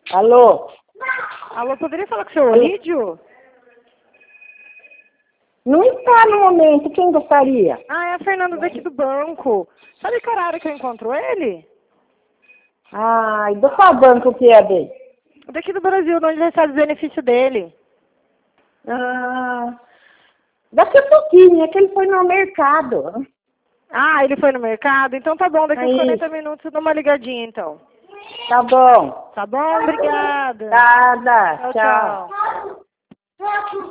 Alô? Alô, poderia falar com o seu Olídio? Não está no momento. Quem gostaria? Ah, é a Fernanda daqui do banco. Sabe que horário que eu encontro ele? Ai, do qual banco que é dele? Daqui do Brasil, de onde ele recebe o benefício dele. Ah, daqui a pouquinho, é que ele foi no mercado. Ah, ele foi no mercado? Então tá bom, daqui a uns Aí. 40 minutos eu dou uma ligadinha então. Tá bom. Tá bom? Obrigada. Nada. Tchau, tchau. Tchau.